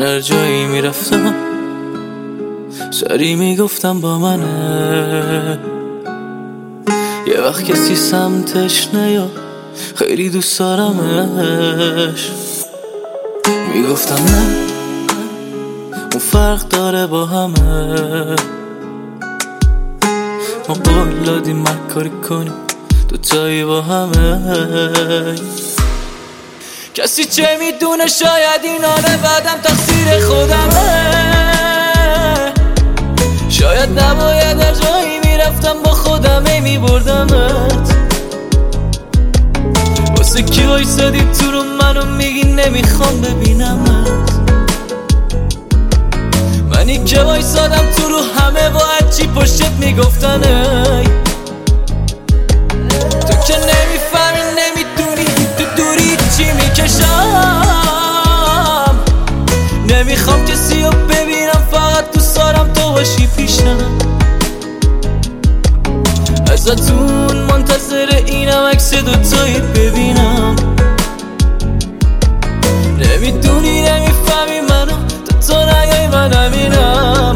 من هر جایی میرفتم سری میگفتم با منه. یه وقت کسی سمتش نیاد خیلی دوست دارمش. میگفتم نه اون فرق داره با همه. ما قول دادیم مکاری کنیم دوتایی با همه. کسی چه میدونه شاید این آنه بعدم تقصیر خودمه. شاید نباید هر جایی میرفتم با خودم میبردمت. واسه کی وایسادی تو رو منو میگی نمیخوام ببینمت. منی که وایسادم تو رو همه با هرچی پشت میگفتن ای. تو که نمیفهمی نمیدونی تو دوری چی میکشم. نمیخوام کسی رو ببینم فقط دوست دارم تو باشی پیشم. ازتون منتظر اینم عکس دوتایی ببینم. نمیدونی نمیفهمی منو تو نگای من همینم.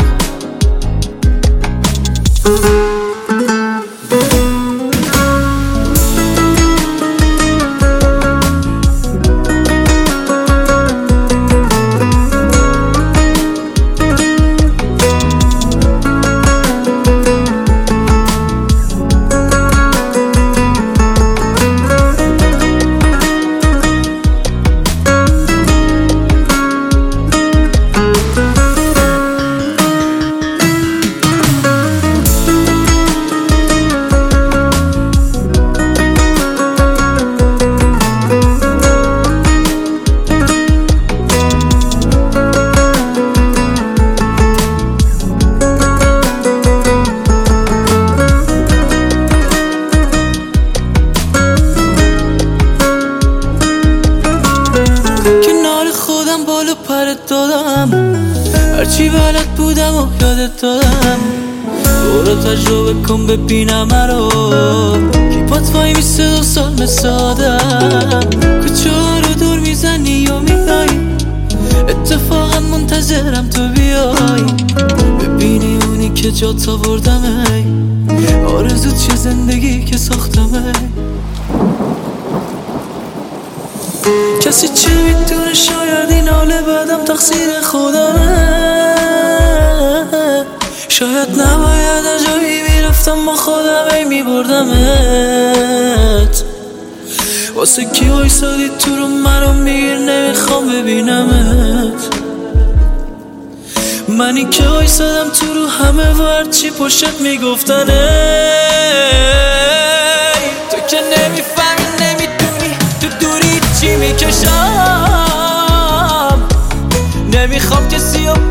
بالو پرت دادم هرچی بلد بودم و یادت دادم. برو تجربه کن ببینم مرو کیپات وای میسته 2 سال مثل آدم. کجا رو دور میزنی یا میایی اتفاقا منتظرم تو بیای. ببینی اونی که جات آوردم ای. آرزو چه زندگی که ساختم ای. کسی چه میدونه شاید این حال بعدم تقصیر خودمه. شاید نباید هر جایی میرفتم با خودم ای میبردمت. واسه کی وایسادی تو رو منو میگیر نمیخوام ببینمت. منی که وایسادم تو رو همه و هرچی پشت میگفتن ای. تو که نمیفهمی نمیدونی تو دوری چی میکشم. نمیخوام کسی رو